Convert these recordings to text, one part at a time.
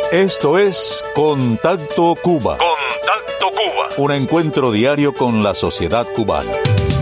Esto es Contacto Cuba. Contacto Cuba. Un encuentro diario con la sociedad cubana.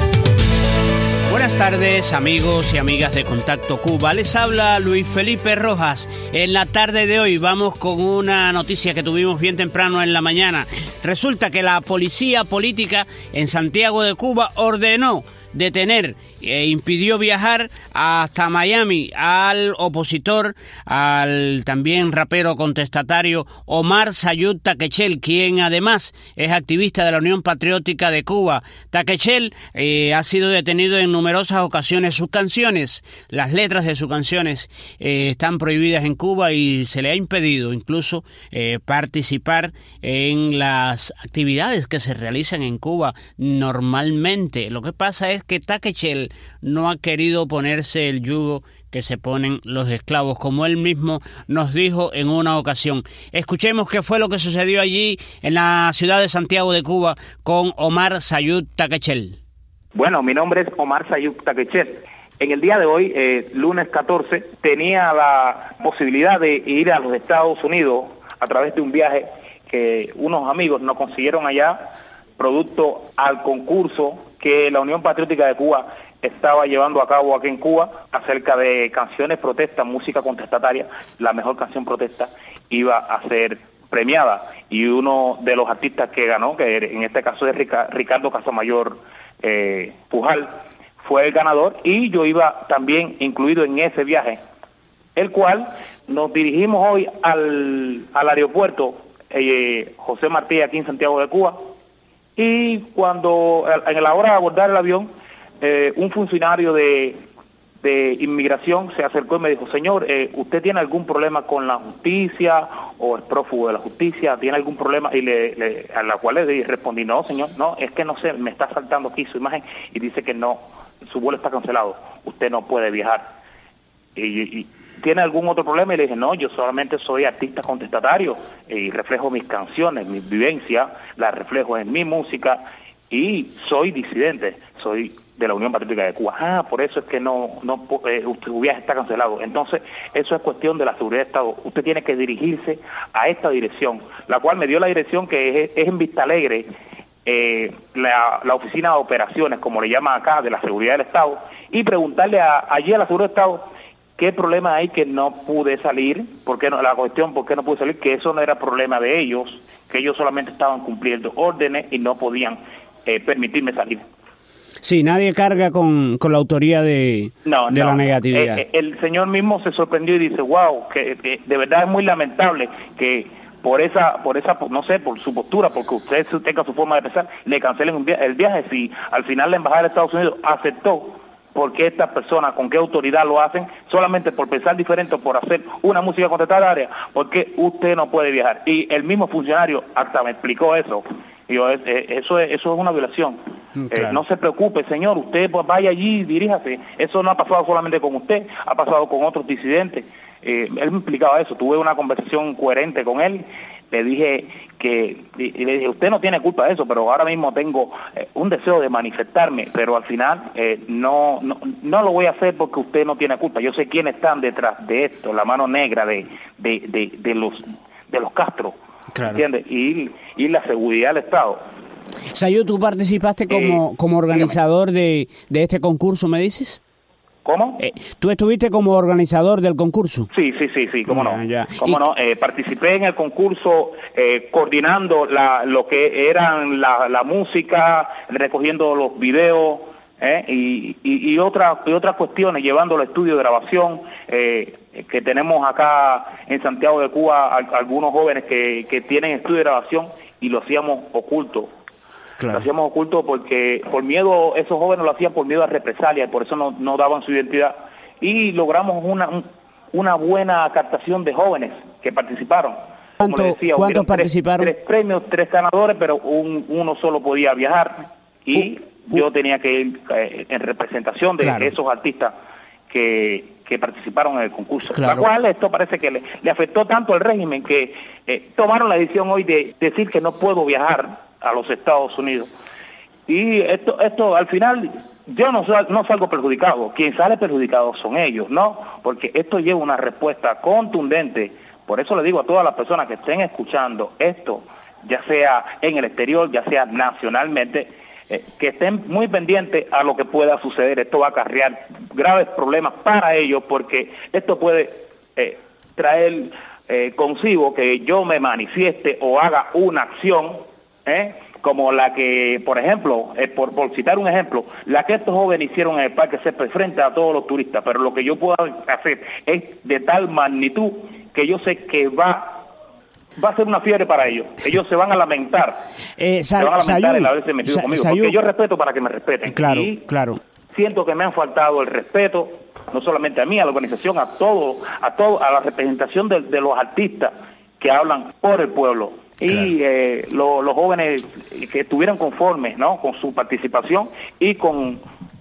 Buenas tardes, amigos y amigas de Contacto Cuba. Les habla Luis Felipe Rojas. En la tarde de hoy vamos con una noticia que tuvimos bien temprano en la mañana. Resulta que la policía política en Santiago de Cuba ordenó detener e impidió viajar hasta Miami al opositor, al también rapero contestatario Omar Sayud Taquechel, quien además es activista de la Unión Patriótica de Cuba. Taquechel ha sido detenido en numerosas ocasiones. Sus canciones, las letras de sus canciones están prohibidas en Cuba y se le ha impedido incluso participar en las actividades que se realizan en Cuba normalmente. Lo que pasa es que Taquechel no ha querido ponerse el yugo que se ponen los esclavos, como él mismo nos dijo en una ocasión. Escuchemos qué fue lo que sucedió allí en la ciudad de Santiago de Cuba con Omar Sayud Taquechel. Bueno, mi nombre es Omar Sayud Taquechel. En el día de hoy, lunes 14, tenía la posibilidad de ir a los Estados Unidos a través de un viaje que unos amigos nos consiguieron allá, producto al concurso que la Unión Patriótica de Cuba estaba llevando a cabo aquí en Cuba acerca de canciones protesta, música contestataria. La mejor canción protesta iba a ser premiada y uno de los artistas que ganó, que en este caso es Ricardo Casamayor Pujal, fue el ganador, y yo iba también incluido en ese viaje, el cual nos dirigimos hoy al aeropuerto José Martí aquí en Santiago de Cuba. Y cuando en la hora de abordar el avión, un funcionario de inmigración se acercó y me dijo: señor, ¿usted tiene algún problema con la justicia o es prófugo de la justicia? ¿Tiene algún problema? Y a la cual le respondí: no, señor, no, es que no sé, me está saltando aquí su imagen y dice que no, su vuelo está cancelado, usted no puede viajar. Y ¿tiene algún otro problema? Y le dije: no, yo solamente soy artista contestatario y reflejo mis canciones, mis vivencias, las reflejo en mi música y soy disidente, soy de la Unión Patriótica de Cuba. Ah, por eso es que su viaje está cancelado. Entonces, eso es cuestión de la seguridad de Estado. Usted tiene que dirigirse a esta dirección, la cual me dio la dirección que es en Vista Alegre, la oficina de operaciones, como le llaman acá, de la seguridad del Estado, y preguntarle allí a la seguridad del Estado qué problema hay que no pude salir, por qué no pude salir, que eso no era problema de ellos, que ellos solamente estaban cumpliendo órdenes y no podían permitirme salir. Sí, nadie carga con la autoría de la negatividad. El señor mismo se sorprendió y dice: wow, que de verdad es muy lamentable que por esa, no sé, por su postura, porque usted tenga su forma de pensar, le cancelen el viaje. Si al final la embajada de Estados Unidos aceptó, ¿por qué estas personas, con qué autoridad lo hacen? Solamente por pensar diferente o por hacer una música contestataria, ¿por qué usted no puede viajar? Y el mismo funcionario hasta me explicó eso. Y yo, eso es una violación. Claro. No se preocupe, señor, usted pues vaya allí, diríjase. Eso no ha pasado solamente con usted, ha pasado con otros disidentes. Él me explicaba eso, tuve una conversación coherente con él. Le dije y le dije: usted no tiene culpa de eso, pero ahora mismo tengo un deseo de manifestarme, pero al final no lo voy a hacer porque usted no tiene culpa. Yo sé quiénes están detrás de esto, la mano negra de los Castro, claro. ¿Entiendes? Y la seguridad del Estado. Sayud, ¿tú participaste como organizador de este concurso, me dices? ¿Cómo? ¿Tú estuviste como organizador del concurso? Sí, cómo no. ¿Cómo no? Participé en el concurso coordinando lo que eran la música, recogiendo los videos y otras cuestiones, llevando al estudio de grabación que tenemos acá en Santiago de Cuba, algunos jóvenes que tienen estudio de grabación, y lo hacíamos oculto. Claro. Lo hacíamos oculto porque por miedo, esos jóvenes lo hacían por miedo a represalias, por eso no daban su identidad, y logramos una buena captación de jóvenes que participaron. Como les decía, ¿cuántos participaron? 3 premios, 3 ganadores, pero uno solo podía viajar, y yo tenía que ir en representación de claro. esos artistas que participaron en el concurso. Claro. La cual esto parece que le afectó tanto al régimen que tomaron la decisión hoy de decir que no puedo viajar a los Estados Unidos. Y esto al final yo no salgo perjudicado. Quien sale perjudicado son ellos, ¿no? Porque esto lleva una respuesta contundente Por eso le digo a todas las personas que estén escuchando esto, ya sea en el exterior, ya sea nacionalmente, que estén muy pendientes a lo que pueda suceder. Esto va a acarrear graves problemas para ellos, porque esto puede traer consigo que yo me manifieste o haga una acción, como la que, por ejemplo, por citar un ejemplo, la que estos jóvenes hicieron en el Parque Césped frente a todos los turistas, pero lo que yo puedo hacer es de tal magnitud que yo sé que va a ser una fiebre para ellos. Ellos se van a lamentar. Se van a lamentar el haberse metido conmigo, porque yo respeto para que me respeten. Claro, y claro. Siento que me han faltado el respeto, no solamente a mí, a la organización, a la representación de los artistas que hablan por el pueblo. Claro. Y los jóvenes que estuvieron conformes, ¿no?, con su participación y con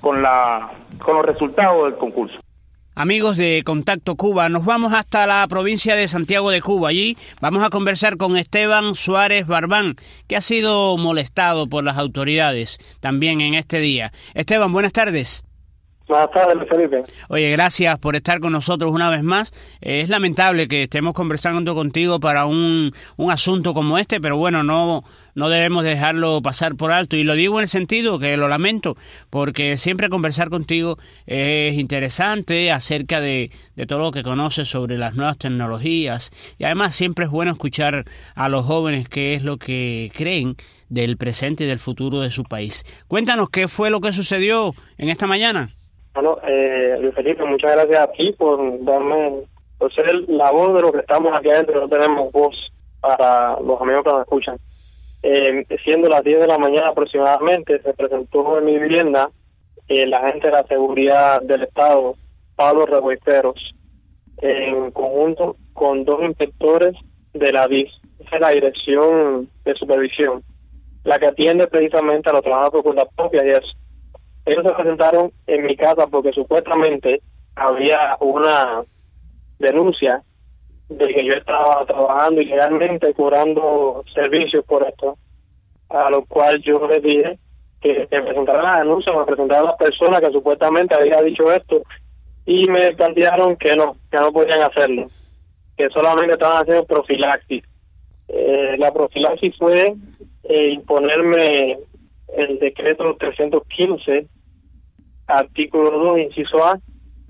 los resultados del concurso. Amigos de Contacto Cuba, nos vamos hasta la provincia de Santiago de Cuba. Allí vamos a conversar con Esteban Suárez Barbán, que ha sido molestado por las autoridades también en este día. Esteban, buenas tardes. Buenas tardes, Felipe. Oye, gracias por estar con nosotros una vez más. Es lamentable que estemos conversando contigo para un asunto como este, pero bueno, no debemos dejarlo pasar por alto. Y lo digo en el sentido que lo lamento, porque siempre conversar contigo es interesante acerca de todo lo que conoces sobre las nuevas tecnologías. Y además siempre es bueno escuchar a los jóvenes qué es lo que creen del presente y del futuro de su país. Cuéntanos, ¿qué fue lo que sucedió en esta mañana? Bueno, Luis Felipe, muchas gracias a ti por ser la voz de los que estamos aquí adentro. No tenemos voz para los amigos que nos escuchan. Siendo las 10 de la mañana aproximadamente, se presentó en mi vivienda el agente de la seguridad del Estado, Pablo Revuelteros, en conjunto con 2 inspectores de la DIS, esa es la Dirección de Supervisión, la que atiende precisamente a los trabajadores por cuenta propia y eso. Ellos se presentaron en mi casa porque supuestamente había una denuncia de que yo estaba trabajando ilegalmente, cobrando servicios por esto, a lo cual yo les dije que me presentaran la denuncia, me presentaran las personas que supuestamente había dicho esto, y me plantearon que no podían hacerlo, que solamente estaban haciendo profilaxis. La profilaxis fue imponerme el decreto 315, artículo 2, inciso A,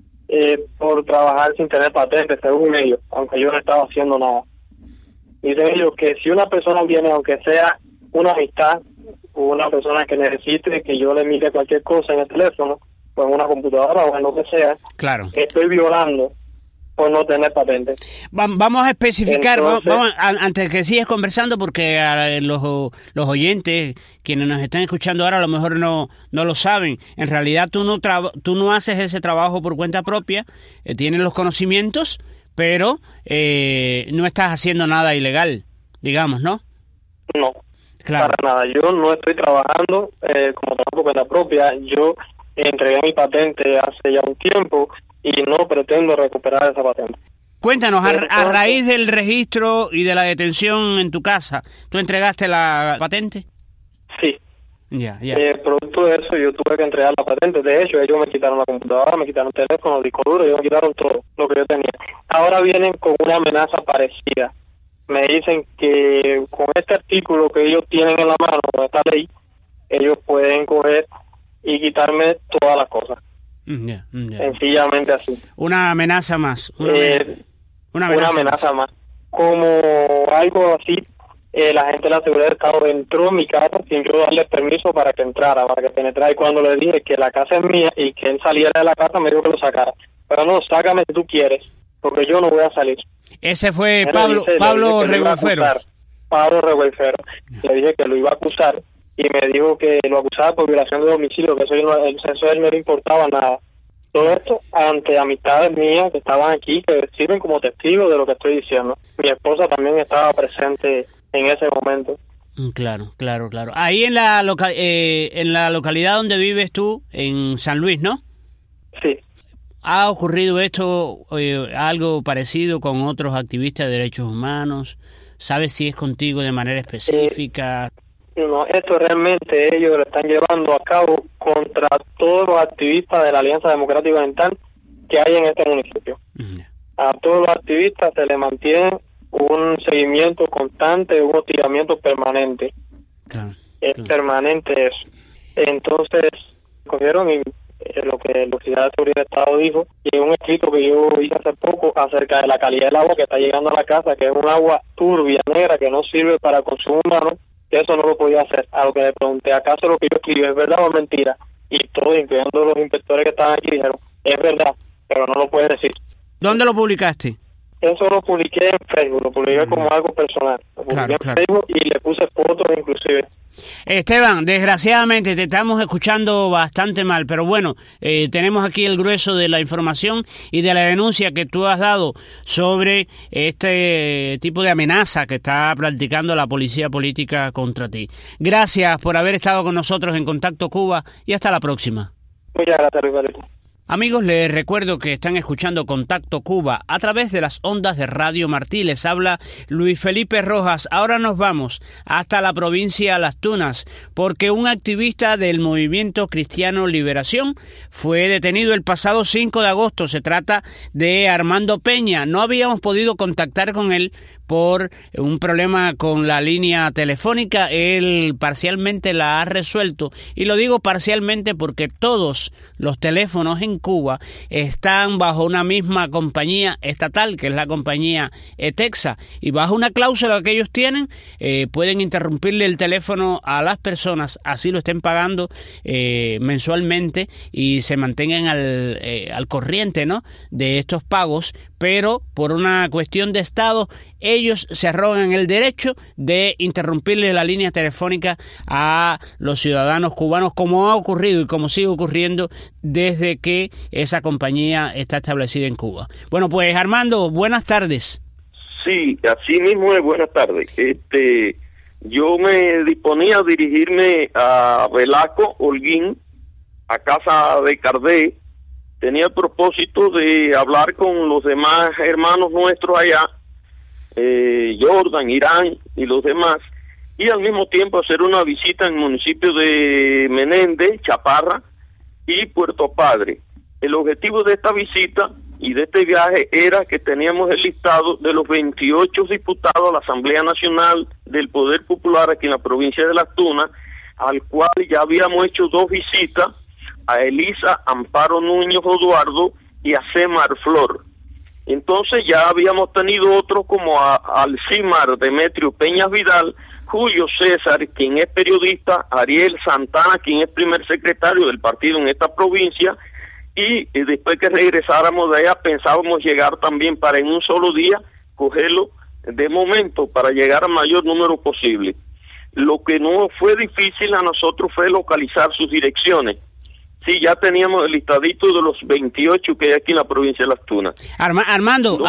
por trabajar sin tener patente, según ellos, aunque yo no estaba haciendo nada. Dicen ellos que si una persona viene, aunque sea una amistad o una persona que necesite que yo le mire cualquier cosa en el teléfono o en una computadora o en lo que sea, claro, estoy violando por no tener patente. Vamos a especificar. Entonces, vamos, antes que sigas conversando, porque los oyentes, quienes nos están escuchando ahora, a lo mejor no lo saben. En realidad tú no haces ese trabajo por cuenta propia, tienes los conocimientos, pero no estás haciendo nada ilegal, digamos, ¿no? No, claro, para nada. Yo no estoy trabajando como trabajo por cuenta propia. Yo entregué mi patente hace ya un tiempo y no pretendo recuperar esa patente. Cuéntanos, a raíz del registro y de la detención en tu casa, ¿tú entregaste la patente? Sí. Ya. Producto de eso yo tuve que entregar la patente. De hecho, ellos me quitaron la computadora, me quitaron el teléfono, el disco duro, ellos me quitaron todo lo que yo tenía. Ahora vienen con una amenaza parecida. Me dicen que con este artículo que ellos tienen en la mano, con esta ley, ellos pueden coger y quitarme todas las cosas. Sencillamente así. Una amenaza más. Una amenaza más. Como algo así, la gente de la seguridad del Estado entró en mi casa sin yo darle permiso para que entrara, para que penetrara. Y cuando le dije que la casa es mía y que él saliera de la casa, me dijo que lo sacara. Pero no, sácame si tú quieres, porque yo no voy a salir. Ese fue Pablo Revuelteros. Pablo Revuelteros. Le dije que lo iba a acusar y me dijo que lo acusaba por violación de domicilio, que eso a él no le importaba nada. Todo esto ante amistades mías que estaban aquí, que sirven como testigos de lo que estoy diciendo. Mi esposa también estaba presente en ese momento. Claro. Ahí en la localidad donde vives tú, en San Luis, ¿no? Sí. ¿Ha ocurrido esto, algo parecido con otros activistas de derechos humanos? ¿Sabes si es contigo de manera específica? No, esto realmente ellos lo están llevando a cabo contra todos los activistas de la Alianza Democrática Oriental que hay en este municipio. A todos los activistas se les mantienen un seguimiento constante, un hostigamiento permanente. Claro. Es permanente eso. Entonces, cogieron y lo que el oficial de seguridad del Estado dijo, y un escrito que yo hice hace poco acerca de la calidad del agua que está llegando a la casa, que es un agua turbia, negra, que no sirve para consumo humano, que eso no lo podía hacer. A lo que le pregunté, ¿acaso lo que yo escribí es verdad o mentira? Y todos, incluyendo los inspectores que estaban aquí, dijeron, es verdad, pero no lo puedes decir. ¿Dónde lo publicaste? Eso lo publiqué en Facebook, lo publiqué como algo personal. Lo publiqué en Facebook y le puse fotos inclusive. Esteban, desgraciadamente te estamos escuchando bastante mal, pero bueno, tenemos aquí el grueso de la información y de la denuncia que tú has dado sobre este tipo de amenaza que está practicando la policía política contra ti. Gracias por haber estado con nosotros en Contacto Cuba y hasta la próxima. Muchas gracias, Ricardo. Amigos, les recuerdo que están escuchando Contacto Cuba a través de las ondas de Radio Martí. Les habla Luis Felipe Rojas. Ahora nos vamos hasta la provincia Las Tunas, porque un activista del Movimiento Cristiano Liberación fue detenido el pasado 5 de agosto. Se trata de Armando Peña. No habíamos podido contactar con él por un problema con la línea telefónica. Él parcialmente la ha resuelto, y lo digo parcialmente porque todos los teléfonos en Cuba están bajo una misma compañía estatal, que es la compañía ETEXA, y bajo una cláusula que ellos tienen, pueden interrumpirle el teléfono a las personas, así lo estén pagando mensualmente, y se mantengan al corriente, ¿no?, de estos pagos, pero por una cuestión de Estado ellos se arrogan el derecho de interrumpirle la línea telefónica a los ciudadanos cubanos, como ha ocurrido y como sigue ocurriendo desde que esa compañía está establecida en Cuba. Bueno, pues Armando, buenas tardes. Sí, así mismo es, buenas tardes. Yo me disponía a dirigirme a Velasco Holguín, a casa de Cardé. Tenía el propósito de hablar con los demás hermanos nuestros allá, Jordan, Irán y los demás, y al mismo tiempo hacer una visita en el municipio de Menéndez, Chaparra y Puerto Padre. El objetivo de esta visita y de este viaje era que teníamos el listado de los 28 diputados a la Asamblea Nacional del Poder Popular aquí en la provincia de Las Tunas, al cual ya habíamos hecho 2 visitas, a Elisa Amparo Núñez Eduardo y a Semar Flor. Entonces ya habíamos tenido otros como a Alcimar Demetrio Peñas Vidal, Julio César, quien es periodista, Ariel Santana, quien es primer secretario del partido en esta provincia, y después que regresáramos de allá pensábamos llegar también para en un solo día cogerlo de momento para llegar al mayor número posible. Lo que no fue difícil a nosotros fue localizar sus direcciones. Sí, ya teníamos el listadito de los 28 que hay aquí en la provincia de Las Tunas. Armando,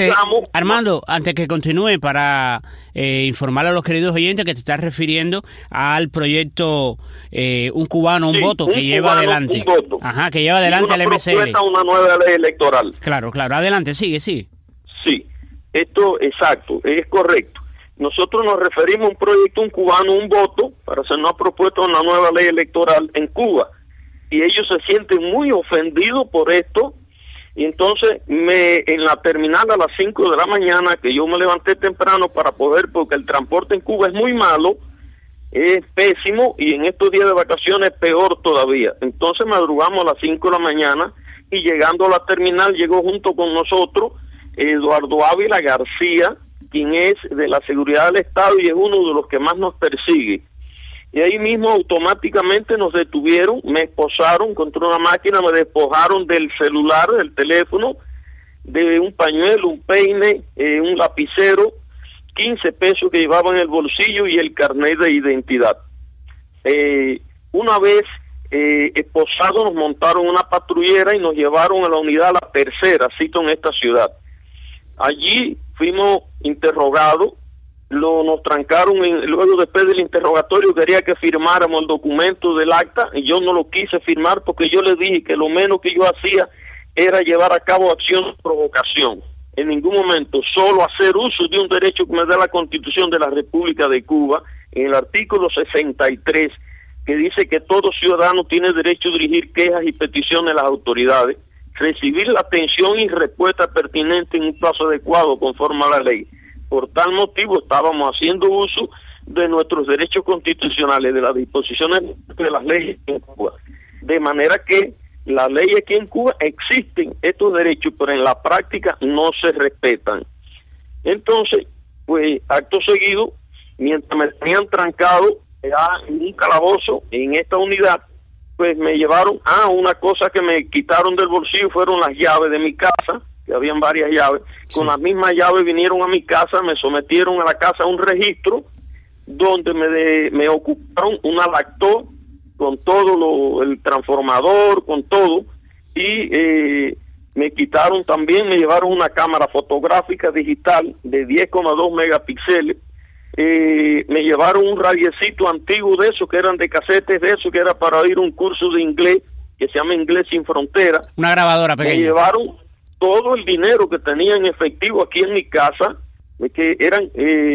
antes que continúe, para informar a los queridos oyentes que te estás refiriendo al proyecto Un Cubano, un Voto, que lleva adelante. Ajá, que lleva adelante el MCL. Una nueva ley electoral. Claro, adelante, sigue. Sí, esto, exacto, es correcto. Nosotros nos referimos a un proyecto Un Cubano, un Voto, para hacer una propuesta de una nueva ley electoral en Cuba. Y ellos se sienten muy ofendidos por esto, y entonces en la terminal a las 5 de la mañana, que yo me levanté temprano para poder, porque el transporte en Cuba es muy malo, es pésimo, y en estos días de vacaciones peor todavía. Entonces madrugamos a las 5 de la mañana, y llegando a la terminal llegó junto con nosotros Eduardo Ávila García, quien es de la Seguridad del Estado y es uno de los que más nos persigue. Y ahí mismo automáticamente nos detuvieron, me esposaron contra una máquina, me despojaron del celular, del teléfono, de un pañuelo, un peine, un lapicero, 15 pesos que llevaba en el bolsillo y el carnet de identidad. Una vez esposados nos montaron una patrullera y nos llevaron a la unidad La Tercera, sitio en esta ciudad. Allí fuimos interrogados. Nos trancaron, luego después del interrogatorio quería que firmáramos el documento del acta y yo no lo quise firmar porque yo les dije que lo menos que yo hacía era llevar a cabo acción de provocación. En ningún momento, solo hacer uso de un derecho que me da la Constitución de la República de Cuba, en el artículo 63, que dice que todo ciudadano tiene derecho a dirigir quejas y peticiones a las autoridades, recibir la atención y respuesta pertinente en un plazo adecuado conforme a la ley. Por tal motivo estábamos haciendo uso de nuestros derechos constitucionales, de las disposiciones de las leyes en Cuba. De manera que las leyes aquí en Cuba existen estos derechos, pero en la práctica no se respetan. Entonces, pues acto seguido, mientras me tenían trancado en un calabozo en esta unidad, pues me llevaron una cosa que me quitaron del bolsillo fueron las llaves de mi casa, que habían varias llaves. Con las mismas llaves vinieron a mi casa, me sometieron a la casa a un registro donde me ocuparon una lactó con todo el transformador, con todo, y me quitaron también, me llevaron una cámara fotográfica digital de 10,2 megapíxeles, me llevaron un radiecito antiguo de esos que eran de casetes, de eso que era para oír un curso de inglés que se llama Inglés Sin Frontera. Una grabadora pequeña. Me llevaron todo el dinero que tenía en efectivo aquí en mi casa, que eran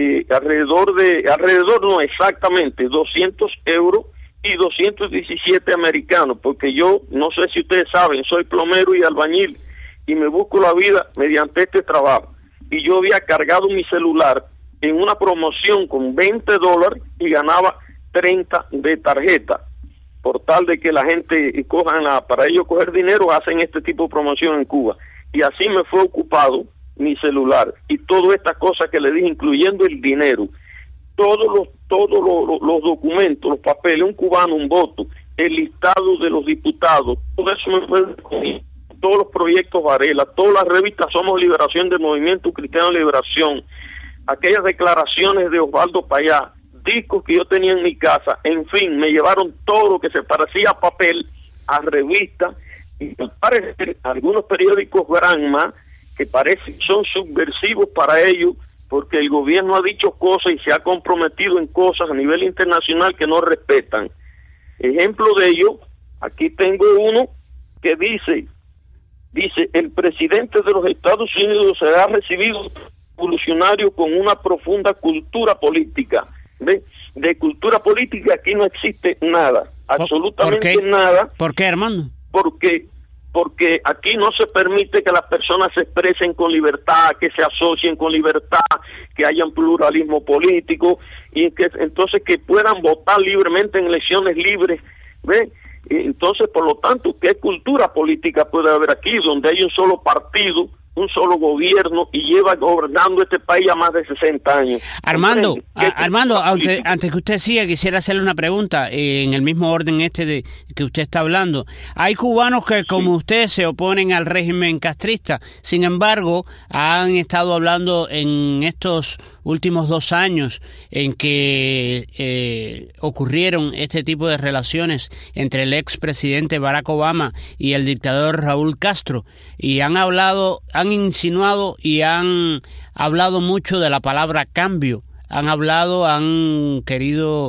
alrededor no exactamente 200 euros y 217 americanos, porque yo, no sé si ustedes saben, soy plomero y albañil y me busco la vida mediante este trabajo. Y yo había cargado mi celular en una promoción con $20 y ganaba 30 de tarjeta. Por tal de que la gente para ellos coger dinero, hacen este tipo de promoción en Cuba. Y así me fue ocupado mi celular y todas estas cosas que le dije, incluyendo el dinero. Todos los documentos, los papeles, un cubano, un voto, el listado de los diputados, todo eso me fue todos los proyectos Varela, todas las revistas Somos Liberación del Movimiento Cristiano de Liberación, aquellas declaraciones de Osvaldo Payá, discos que yo tenía en mi casa, en fin, me llevaron todo lo que se parecía a papel, a revistas, y parece algunos periódicos Granma que parecen son subversivos para ellos, porque el gobierno ha dicho cosas y se ha comprometido en cosas a nivel internacional que no respetan. Ejemplo de ello, aquí tengo uno que dice, el presidente de los Estados Unidos será recibido revolucionario con una profunda cultura política. ¿Ve? De cultura política aquí no existe nada, absolutamente nada. ¿Por qué, Armando? Porque aquí no se permite que las personas se expresen con libertad, que se asocien con libertad, que haya un pluralismo político y que entonces que puedan votar libremente en elecciones libres, ¿ve? Entonces, por lo tanto, ¿qué cultura política puede haber aquí donde hay un solo partido, un solo gobierno y lleva gobernando este país a más de 60 años? Armando, antes que usted siga, quisiera hacerle una pregunta en el mismo orden de que usted está hablando. Hay cubanos que, como usted, se oponen al régimen castrista. Sin embargo, han estado hablando en estos últimos 2 años en que ocurrieron este tipo de relaciones entre el expresidente Barack Obama y el dictador Raúl Castro, y han insinuado y han hablado mucho de la palabra cambio. Han querido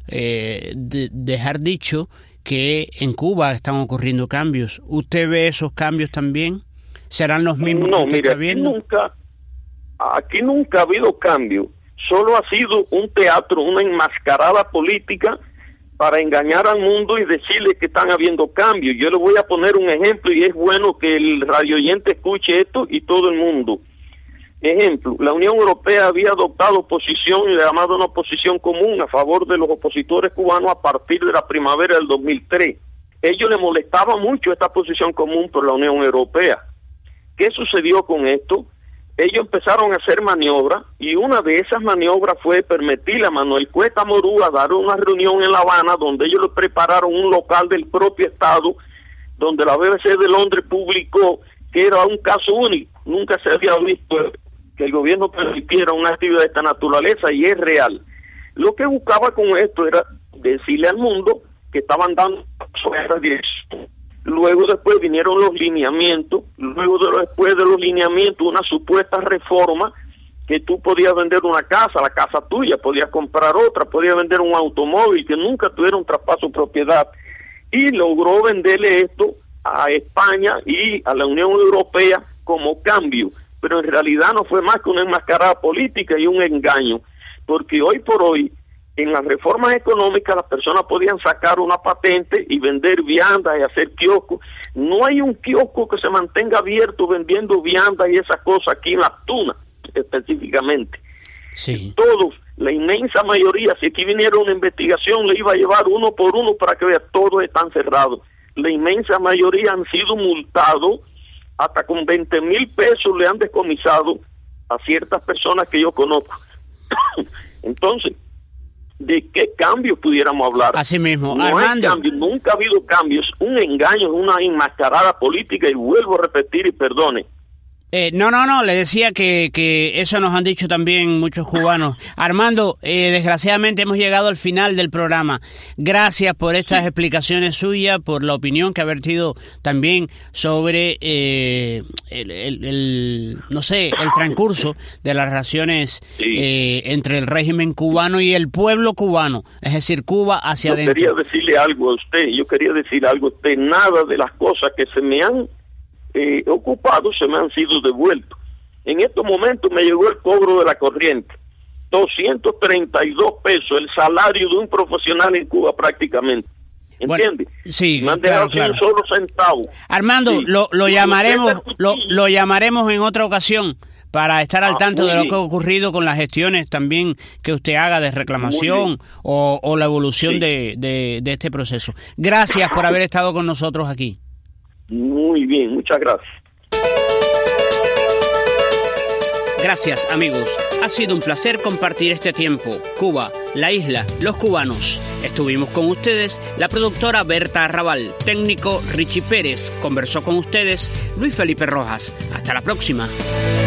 dejar dicho que en Cuba están ocurriendo cambios. ¿Usted ve esos cambios también? ¿Serán los mismos que usted está viendo? Aquí nunca ha habido cambio. Solo ha sido un teatro, una enmascarada política para engañar al mundo y decirle que están habiendo cambios. Yo le voy a poner un ejemplo y es bueno que el radio oyente escuche esto y todo el mundo. Ejemplo, la Unión Europea había adoptado posición y llamado una posición común a favor de los opositores cubanos a partir de la primavera del 2003. Ellos les molestaba mucho esta posición común por la Unión Europea. ¿Qué sucedió con esto? Ellos empezaron a hacer maniobras y una de esas maniobras fue permitirle a Manuel Cuesta Morúa dar una reunión en La Habana donde ellos le prepararon un local del propio Estado donde la BBC de Londres publicó que era un caso único. Nunca se había visto que el gobierno permitiera una actividad de esta naturaleza y es real. Lo que buscaba con esto era decirle al mundo que estaban dando esa dirección. Luego después vinieron los lineamientos, después de los lineamientos una supuesta reforma que tú podías vender una casa, la casa tuya, podías comprar otra, podías vender un automóvil, que nunca tuviera un traspaso de propiedad, y logró venderle esto a España y a la Unión Europea como cambio, pero en realidad no fue más que una enmascarada política y un engaño, porque hoy por hoy en las reformas económicas las personas podían sacar una patente y vender viandas y hacer kioscos. No hay un kiosco que se mantenga abierto vendiendo viandas y esas cosas aquí en Las Tunas específicamente. Sí. Todos, la inmensa mayoría, si aquí viniera una investigación, le iba a llevar uno por uno para que vea, todos están cerrados. La inmensa mayoría han sido multados, hasta con 20,000 pesos le han descomisado a ciertas personas que yo conozco. Entonces, ¿de qué cambios pudiéramos hablar? Así mismo, no Armando. Hay cambios, nunca ha habido cambios, un engaño, una enmascarada política, y vuelvo a repetir y perdone. No, le decía que eso nos han dicho también muchos cubanos. Armando, desgraciadamente hemos llegado al final del programa. Gracias por estas explicaciones suyas, por la opinión que ha vertido también sobre el transcurso de las relaciones entre el régimen cubano y el pueblo cubano, es decir, Cuba hacia adentro. Yo quería decir algo a usted, nada de las cosas que se me han ocupado se me han sido devueltos. En estos momentos me llegó el cobro de la corriente, 232 pesos, el salario de un profesional en Cuba prácticamente. ¿Entiende? Bueno, sí, me han dejado sin un solo centavo. Armando, sí. lo llamaremos en otra ocasión para estar al tanto de lo que ha ocurrido con las gestiones también que usted haga de reclamación o la evolución de este proceso. Gracias por haber estado con nosotros aquí. Muy bien, muchas gracias. Gracias, amigos. Ha sido un placer compartir este tiempo. Cuba, la isla, los cubanos. Estuvimos con ustedes la productora Berta Arrabal, técnico Richie Pérez. Conversó con ustedes Luis Felipe Rojas. Hasta la próxima.